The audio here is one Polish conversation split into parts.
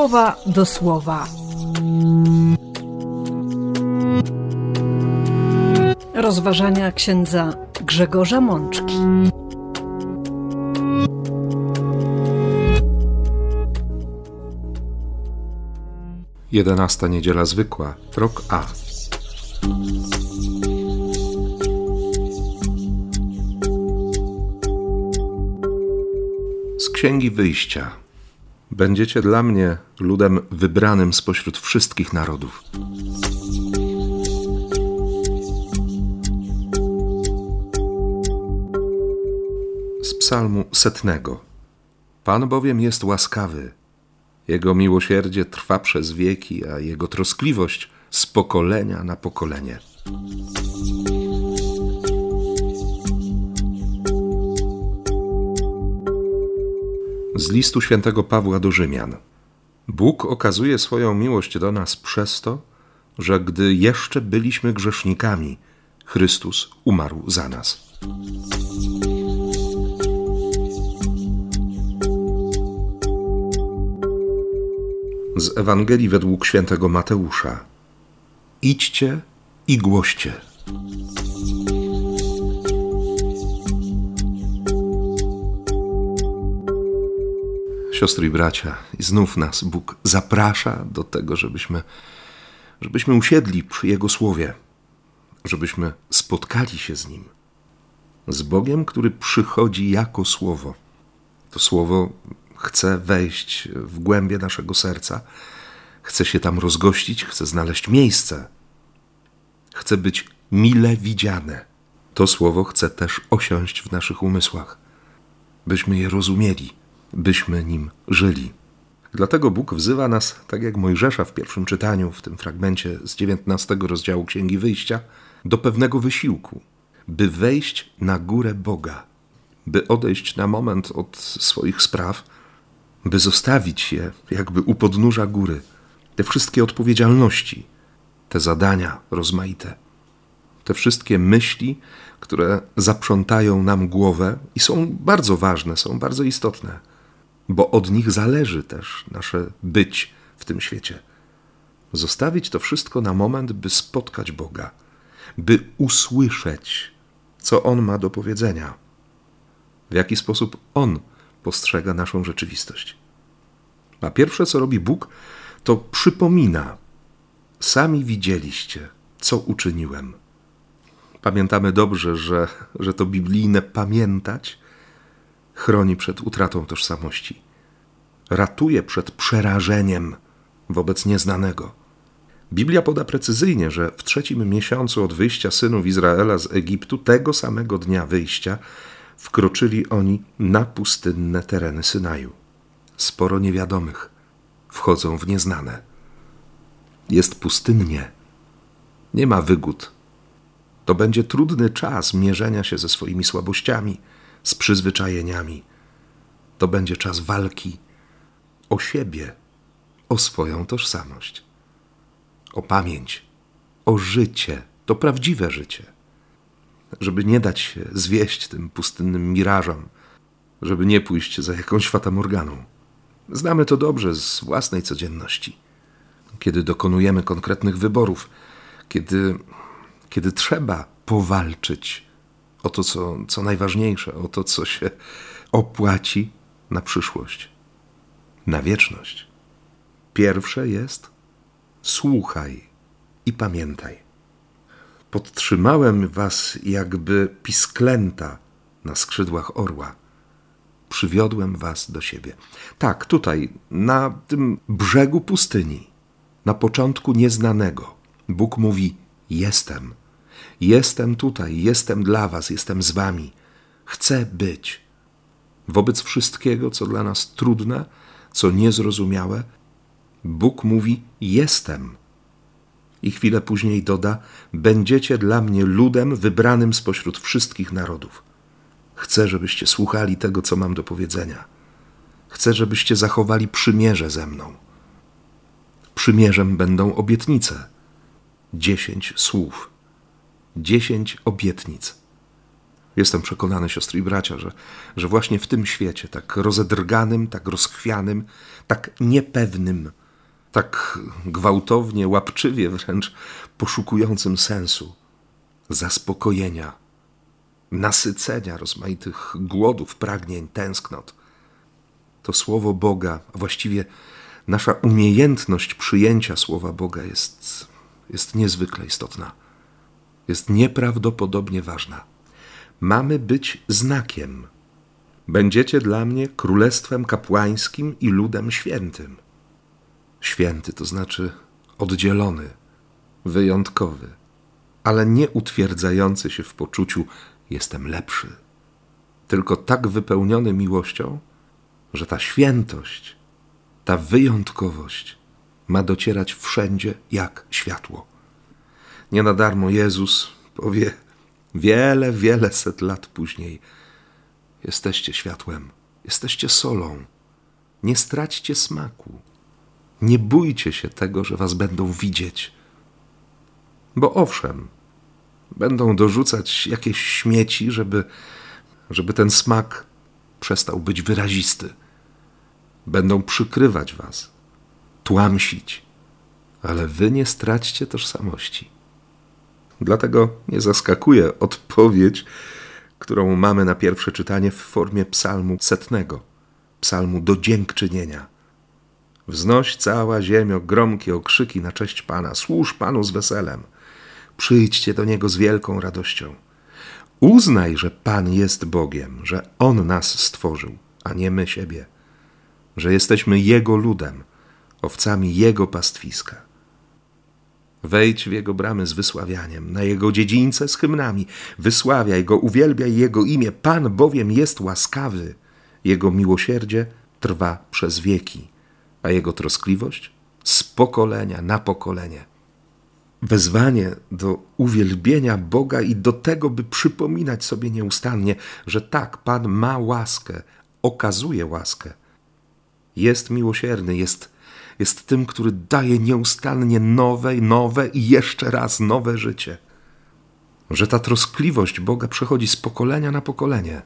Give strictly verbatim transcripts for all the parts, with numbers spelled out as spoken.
słowa do słowa. Rozważania księdza Grzegorza Mączki. Jedenasta niedziela zwykła, rok A. Z Księgi Wyjścia. Będziecie dla mnie ludem wybranym spośród wszystkich narodów. Z psalmu setnego. Pan bowiem jest łaskawy. Jego miłosierdzie trwa przez wieki, a Jego troskliwość z pokolenia na pokolenie. Z listu świętego Pawła do Rzymian. Bóg okazuje swoją miłość do nas przez to, że gdy jeszcze byliśmy grzesznikami, Chrystus umarł za nas. Z Ewangelii według świętego Mateusza. Idźcie i głoście. Siostry i bracia, i znów nas Bóg zaprasza do tego, żebyśmy, żebyśmy usiedli przy Jego Słowie, żebyśmy spotkali się z Nim. Z Bogiem, który przychodzi jako Słowo. To Słowo chce wejść w głębie naszego serca, chce się tam rozgościć, chce znaleźć miejsce, chce być mile widziane. To Słowo chce też osiąść w naszych umysłach, byśmy je rozumieli, byśmy nim żyli. Dlatego Bóg wzywa nas, tak jak Mojżesza w pierwszym czytaniu, w tym fragmencie z dziewiętnastego rozdziału Księgi Wyjścia, do pewnego wysiłku, by wejść na górę Boga, by odejść na moment od swoich spraw, by zostawić je jakby u podnóża góry, te wszystkie odpowiedzialności, te zadania rozmaite, te wszystkie myśli, które zaprzątają nam głowę i są bardzo ważne, są bardzo istotne, bo od nich zależy też nasze być w tym świecie. Zostawić to wszystko na moment, by spotkać Boga, by usłyszeć, co On ma do powiedzenia, w jaki sposób On postrzega naszą rzeczywistość. A pierwsze, co robi Bóg, to przypomina: sami widzieliście, co uczyniłem. Pamiętamy dobrze, że, że to biblijne pamiętać chroni przed utratą tożsamości. Ratuje przed przerażeniem wobec nieznanego. Biblia poda precyzyjnie, że w trzecim miesiącu od wyjścia synów Izraela z Egiptu, tego samego dnia wyjścia, wkroczyli oni na pustynne tereny Synaju. Sporo niewiadomych wchodzą w nieznane. Jest pustynnie. Nie ma wygód. To będzie trudny czas mierzenia się ze swoimi słabościami, z przyzwyczajeniami. To będzie czas walki o siebie, o swoją tożsamość, o pamięć, o życie, to prawdziwe życie. Żeby nie dać się zwieść tym pustynnym mirażom, żeby nie pójść za jakąś fatamorganą. Znamy to dobrze z własnej codzienności. Kiedy dokonujemy konkretnych wyborów, kiedy, kiedy trzeba powalczyć o to, co, co najważniejsze, o to, co się opłaci na przyszłość, na wieczność. Pierwsze jest: słuchaj i pamiętaj. Podtrzymałem was jakby pisklęta na skrzydłach orła. Przywiodłem was do siebie. Tak, tutaj, na tym brzegu pustyni, na początku nieznanego, Bóg mówi: jestem. Jestem tutaj, jestem dla was, jestem z wami. Chcę być. Wobec wszystkiego, co dla nas trudne, co niezrozumiałe, Bóg mówi: jestem. I chwilę później doda: będziecie dla mnie ludem wybranym spośród wszystkich narodów. Chcę, żebyście słuchali tego, co mam do powiedzenia. Chcę, żebyście zachowali przymierze ze mną. Przymierzem będą obietnice. Dziesięć słów. Dziesięć obietnic. Jestem przekonany, siostry i bracia, że, że właśnie w tym świecie, tak rozedrganym, tak rozchwianym, tak niepewnym, tak gwałtownie, łapczywie wręcz poszukującym sensu, zaspokojenia, nasycenia rozmaitych głodów, pragnień, tęsknot, to Słowo Boga, a właściwie nasza umiejętność przyjęcia Słowa Boga jest, jest niezwykle istotna, jest nieprawdopodobnie ważna. Mamy być znakiem. Będziecie dla mnie królestwem kapłańskim i ludem świętym. Święty to znaczy oddzielony, wyjątkowy, ale nie utwierdzający się w poczuciu jestem lepszy, tylko tak wypełniony miłością, że ta świętość, ta wyjątkowość ma docierać wszędzie jak światło. Nie na darmo Jezus powie wiele, wiele set lat później: jesteście światłem, jesteście solą, nie straćcie smaku, nie bójcie się tego, że was będą widzieć. Bo owszem, będą dorzucać jakieś śmieci, żeby, żeby ten smak przestał być wyrazisty. Będą przykrywać was, tłamsić, ale wy nie straćcie tożsamości. Dlatego nie zaskakuje odpowiedź, którą mamy na pierwsze czytanie w formie psalmu setnego, psalmu do dziękczynienia. Wznoś cała ziemio gromkie okrzyki na cześć Pana, służ Panu z weselem, przyjdźcie do Niego z wielką radością. Uznaj, że Pan jest Bogiem, że On nas stworzył, a nie my siebie, że jesteśmy Jego ludem, owcami Jego pastwiska. Wejdź w Jego bramy z wysławianiem, na Jego dziedzińce z hymnami, wysławiaj Go, uwielbiaj Jego imię, Pan bowiem jest łaskawy, Jego miłosierdzie trwa przez wieki, a Jego troskliwość z pokolenia na pokolenie. Wezwanie do uwielbienia Boga i do tego, by przypominać sobie nieustannie, że tak, Pan ma łaskę, okazuje łaskę. Jest miłosierny, jest, jest tym, który daje nieustannie nowe, nowe i jeszcze raz nowe życie. Że ta troskliwość Boga przechodzi z pokolenia na pokolenie,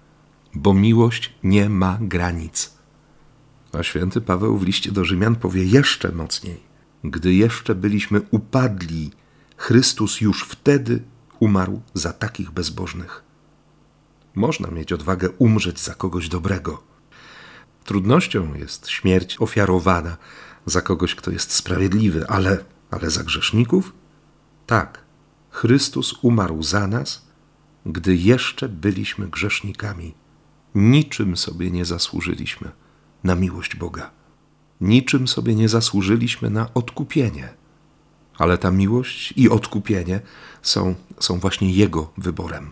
bo miłość nie ma granic. A święty Paweł w liście do Rzymian powie jeszcze mocniej. Gdy jeszcze byliśmy upadli, Chrystus już wtedy umarł za takich bezbożnych. Można mieć odwagę umrzeć za kogoś dobrego. Trudnością jest śmierć ofiarowana za kogoś, kto jest sprawiedliwy, ale, ale za grzeszników? Tak, Chrystus umarł za nas, gdy jeszcze byliśmy grzesznikami. Niczym sobie nie zasłużyliśmy na miłość Boga. Niczym sobie nie zasłużyliśmy na odkupienie. Ale ta miłość i odkupienie są, są właśnie Jego wyborem.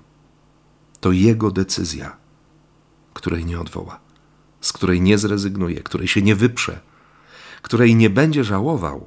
To Jego decyzja, której nie odwoła, z której nie zrezygnuje, której się nie wyprze, której nie będzie żałował.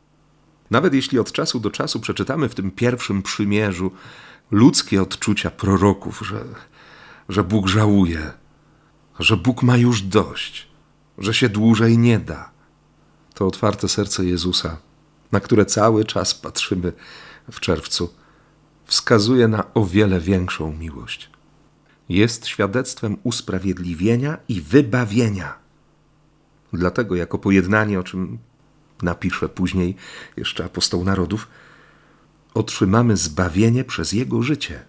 Nawet jeśli od czasu do czasu przeczytamy w tym pierwszym przymierzu ludzkie odczucia proroków, że, że Bóg żałuje, że Bóg ma już dość, że się dłużej nie da. To otwarte serce Jezusa, na które cały czas patrzymy w czerwcu, wskazuje na o wiele większą miłość. Jest świadectwem usprawiedliwienia i wybawienia. Dlatego jako pojednanie, o czym napisze później jeszcze apostoł narodów, otrzymamy zbawienie przez Jego życie.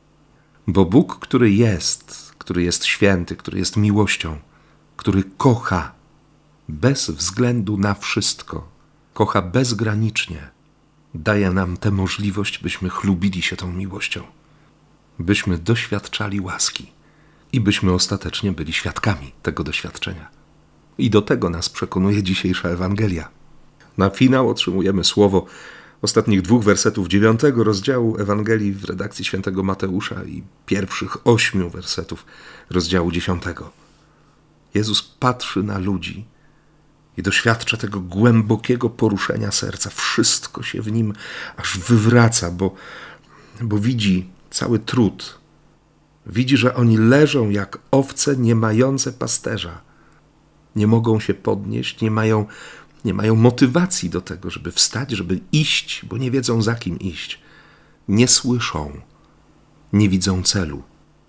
Bo Bóg, który jest, który jest święty, który jest miłością, który kocha bez względu na wszystko, kocha bezgranicznie, daje nam tę możliwość, byśmy chlubili się tą miłością, byśmy doświadczali łaski i byśmy ostatecznie byli świadkami tego doświadczenia. I do tego nas przekonuje dzisiejsza Ewangelia. Na finał otrzymujemy słowo ostatnich dwóch wersetów dziewiątego rozdziału Ewangelii w redakcji świętego Mateusza i pierwszych ośmiu wersetów rozdziału dziesiątego. Jezus patrzy na ludzi i doświadcza tego głębokiego poruszenia serca. Wszystko się w nim aż wywraca, bo, bo widzi cały trud. Widzi, że oni leżą jak owce nie mające pasterza. Nie mogą się podnieść, nie mają, nie mają motywacji do tego, żeby wstać, żeby iść, bo nie wiedzą, za kim iść. Nie słyszą, nie widzą celu.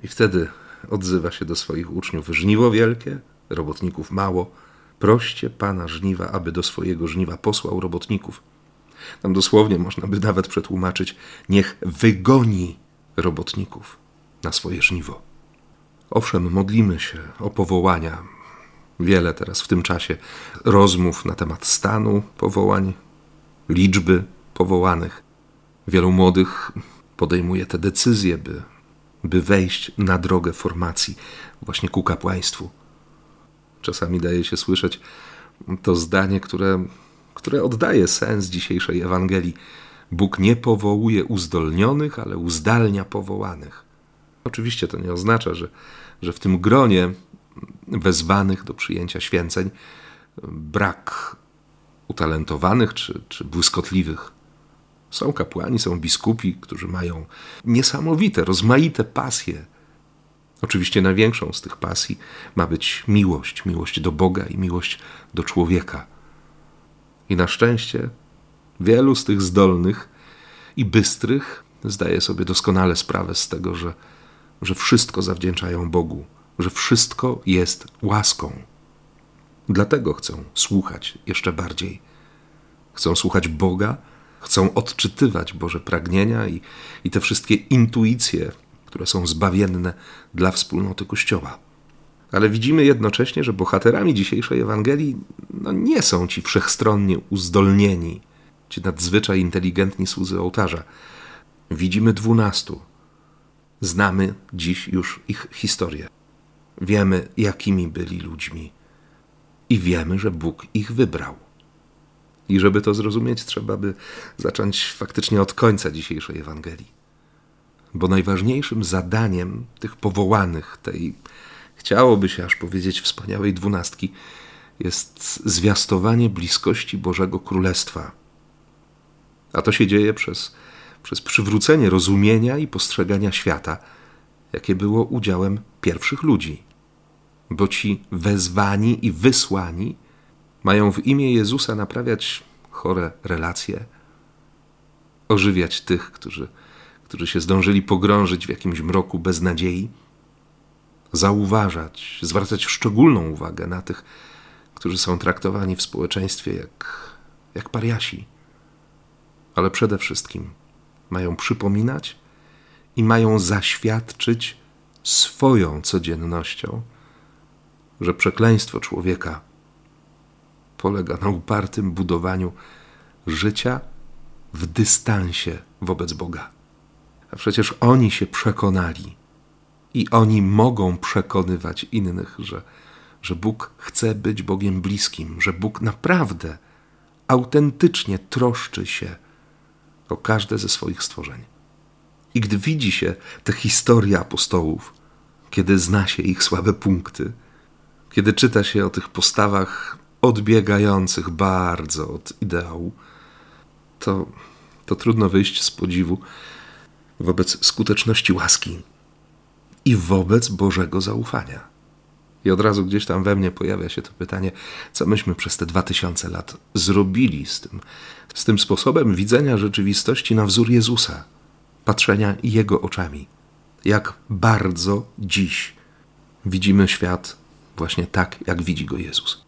I wtedy odzywa się do swoich uczniów: żniwo wielkie, robotników mało. Proście Pana żniwa, aby do swojego żniwa posłał robotników. Tam dosłownie można by nawet przetłumaczyć: niech wygoni robotników na swoje żniwo. Owszem, modlimy się o powołania. Wiele teraz w tym czasie rozmów na temat stanu powołań, liczby powołanych. Wielu młodych podejmuje te decyzje, by, by wejść na drogę formacji właśnie ku kapłaństwu. Czasami daje się słyszeć to zdanie, które, które oddaje sens dzisiejszej Ewangelii. Bóg nie powołuje uzdolnionych, ale uzdalnia powołanych. Oczywiście to nie oznacza, że, że w tym gronie wezwanych do przyjęcia święceń brak utalentowanych czy, czy błyskotliwych. Są kapłani, są biskupi, którzy mają niesamowite, rozmaite pasje. Oczywiście największą z tych pasji ma być miłość, miłość do Boga i miłość do człowieka. I na szczęście wielu z tych zdolnych i bystrych zdaje sobie doskonale sprawę z tego, że, że wszystko zawdzięczają Bogu, że wszystko jest łaską. Dlatego chcą słuchać jeszcze bardziej. Chcą słuchać Boga, chcą odczytywać Boże pragnienia i, i te wszystkie intuicje, które są zbawienne dla wspólnoty Kościoła. Ale widzimy jednocześnie, że bohaterami dzisiejszej Ewangelii no, nie są ci wszechstronnie uzdolnieni, ci nadzwyczaj inteligentni słudzy ołtarza. Widzimy dwunastu. Znamy dziś już ich historię. Wiemy, jakimi byli ludźmi. I wiemy, że Bóg ich wybrał. I żeby to zrozumieć, trzeba by zacząć faktycznie od końca dzisiejszej Ewangelii. Bo najważniejszym zadaniem tych powołanych, tej, chciałoby się aż powiedzieć, wspaniałej dwunastki, jest zwiastowanie bliskości Bożego Królestwa. A to się dzieje przez, przez przywrócenie rozumienia i postrzegania świata, jakie było udziałem pierwszych ludzi. Bo ci wezwani i wysłani mają w imię Jezusa naprawiać chore relacje, ożywiać tych, którzy, którzy się zdążyli pogrążyć w jakimś mroku beznadziei, zauważać, zwracać szczególną uwagę na tych, którzy są traktowani w społeczeństwie jak, jak pariasi. Ale przede wszystkim mają przypominać i mają zaświadczyć swoją codziennością, że przekleństwo człowieka polega na upartym budowaniu życia w dystansie wobec Boga. A przecież oni się przekonali i oni mogą przekonywać innych, że, że Bóg chce być Bogiem bliskim, że Bóg naprawdę, autentycznie troszczy się o każde ze swoich stworzeń. I gdy widzi się te historie apostołów, kiedy zna się ich słabe punkty, kiedy czyta się o tych postawach odbiegających bardzo od ideału, to, to trudno wyjść z podziwu wobec skuteczności łaski i wobec Bożego zaufania. I od razu gdzieś tam we mnie pojawia się to pytanie, co myśmy przez te dwa tysiące lat zrobili z tym, z tym sposobem widzenia rzeczywistości na wzór Jezusa, patrzenia Jego oczami. Jak bardzo dziś widzimy świat właśnie tak, jak widzi go Jezus.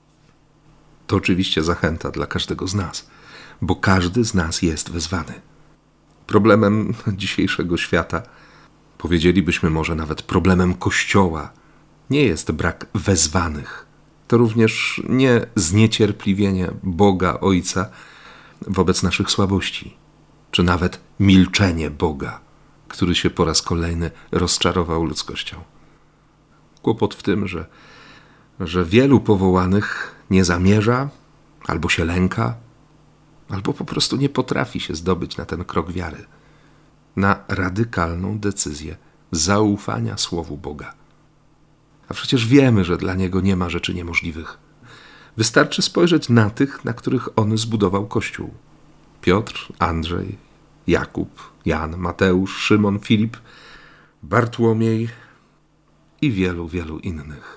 To oczywiście zachęta dla każdego z nas, bo każdy z nas jest wezwany. Problemem dzisiejszego świata, powiedzielibyśmy może nawet problemem Kościoła, nie jest brak wezwanych. To również nie zniecierpliwienie Boga Ojca wobec naszych słabości, czy nawet milczenie Boga, który się po raz kolejny rozczarował ludzkością. Kłopot w tym, że, że wielu powołanych nie zamierza, albo się lęka, albo po prostu nie potrafi się zdobyć na ten krok wiary, na radykalną decyzję zaufania Słowu Boga. A przecież wiemy, że dla Niego nie ma rzeczy niemożliwych. Wystarczy spojrzeć na tych, na których On zbudował Kościół. Piotr, Andrzej, Jakub, Jan, Mateusz, Szymon, Filip, Bartłomiej i wielu, wielu innych.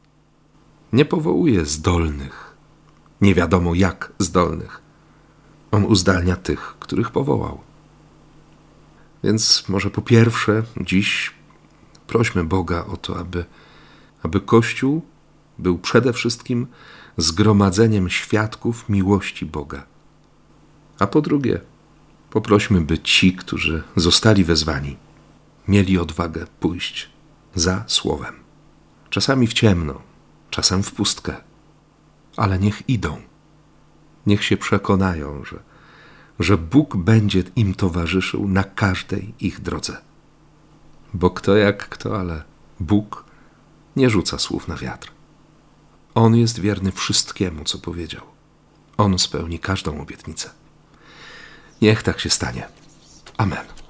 Nie powołuje zdolnych, nie wiadomo jak zdolnych. On uzdalnia tych, których powołał. Więc może po pierwsze dziś Prośmy Boga o to, aby, aby Kościół był przede wszystkim zgromadzeniem świadków miłości Boga. A po drugie, poprośmy, by ci, którzy zostali wezwani, mieli odwagę pójść za słowem. Czasami w ciemno, czasem w pustkę, ale niech idą. Niech się przekonają, że, że Bóg będzie im towarzyszył na każdej ich drodze. Bo kto jak kto, ale Bóg nie rzuca słów na wiatr. On jest wierny wszystkiemu, co powiedział. On spełni każdą obietnicę. Niech tak się stanie. Amen.